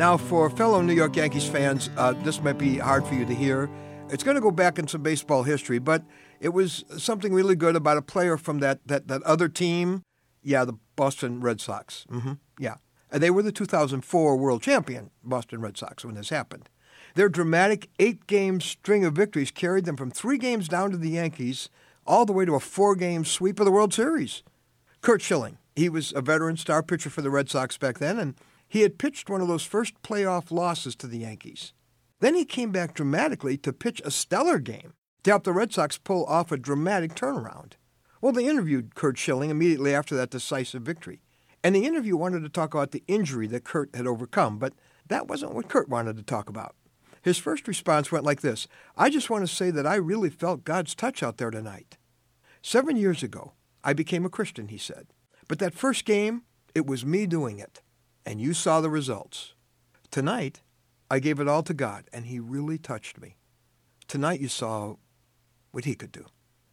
Now, for fellow New York Yankees fans, this might be hard for you to hear. It's going to go back in some baseball history, but it was something really good about a player from that other team. Yeah, the Boston Red Sox. Yeah. And they were the 2004 world champion Boston Red Sox when this happened. Their dramatic 8-game string of victories carried them from 3 games down to the Yankees all the way to a 4-game sweep of the World Series. Curt Schilling, he was a veteran star pitcher for the Red Sox back then, and he had pitched one of those first playoff losses to the Yankees. Then he came back dramatically to pitch a stellar game to help the Red Sox pull off a dramatic turnaround. Well, they interviewed Curt Schilling immediately after that decisive victory. And the interview wanted to talk about the injury that Curt had overcome, but that wasn't what Curt wanted to talk about. His first response went like this: "I just want to say that I really felt God's touch out there tonight. 7 years ago, I became a Christian," he said. "But that first game, it was me doing it. And you saw the results. Tonight, I gave it all to God, and He really touched me. Tonight you saw what He could do."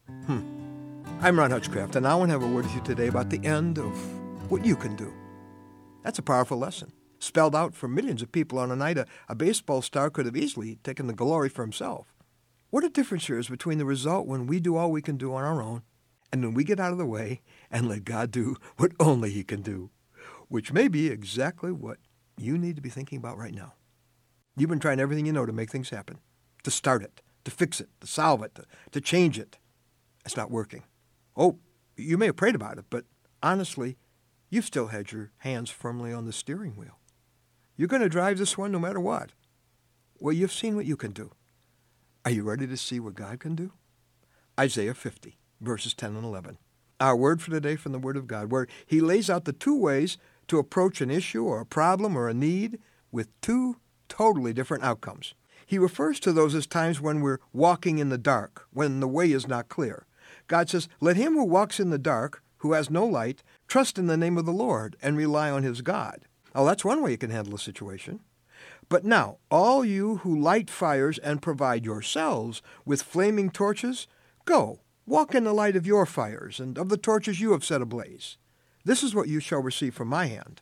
I'm Ron Hutchcraft, and I want to have a word with you today about the end of what you can do. That's a powerful lesson, spelled out for millions of people on a night a baseball star could have easily taken the glory for himself. What a difference there is between the result when we do all we can do on our own and when we get out of the way and let God do what only He can do, which may be exactly what you need to be thinking about right now. You've been trying everything you know to make things happen, to start it, to fix it, to solve it, to change it. It's not working. Oh, you may have prayed about it, but honestly, you've still had your hands firmly on the steering wheel. You're going to drive this one no matter what. Well, you've seen what you can do. Are you ready to see what God can do? Isaiah 50, verses 10 and 11. Our word for today from the Word of God, where He lays out the 2 ways to approach an issue or a problem or a need with 2 totally different outcomes. He refers to those as times when we're walking in the dark, when the way is not clear. God says, "Let him who walks in the dark, who has no light, trust in the name of the Lord and rely on his God." Oh, that's one way you can handle a situation. "But now, all you who light fires and provide yourselves with flaming torches, go, walk in the light of your fires and of the torches you have set ablaze. This is what you shall receive from my hand.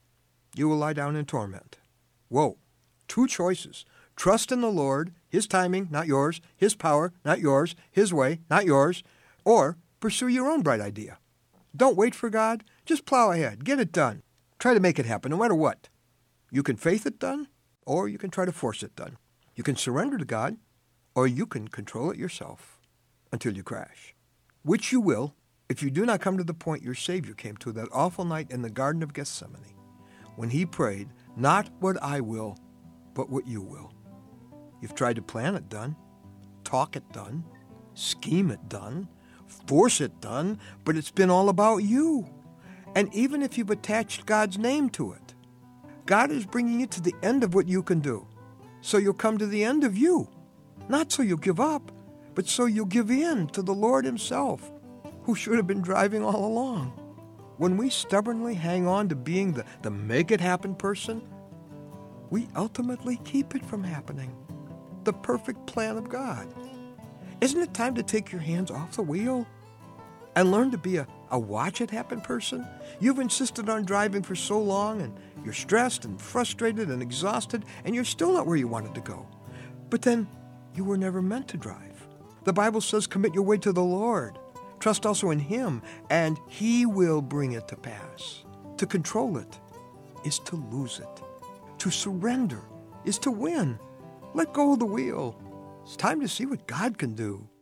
You will lie down in torment." Whoa, 2 choices. Trust in the Lord, His timing, not yours, His power, not yours, His way, not yours, or pursue your own bright idea. Don't wait for God. Just plow ahead. Get it done. Try to make it happen, no matter what. You can faith it done, or you can try to force it done. You can surrender to God, or you can control it yourself until you crash. Which you will if you do not come to the point your Savior came to that awful night in the Garden of Gethsemane, when He prayed, "Not what I will, but what you will." You've tried to plan it done, talk it done, scheme it done, force it done, but it's been all about you. And even if you've attached God's name to it, God is bringing you to the end of what you can do. So you'll come to the end of you. Not so you'll give up, but so you'll give in to the Lord Himself, who should have been driving all along. When we stubbornly hang on to being the make-it-happen person, we ultimately keep it from happening. The perfect plan of God. Isn't it time to take your hands off the wheel and learn to be a watch-it-happen person? You've insisted on driving for so long, and you're stressed and frustrated and exhausted, and you're still not where you wanted to go. But then, you were never meant to drive. The Bible says, "Commit your way to the Lord. Trust also in Him, and He will bring it to pass." To control it is to lose it. To surrender is to win. Let go of the wheel. It's time to see what God can do.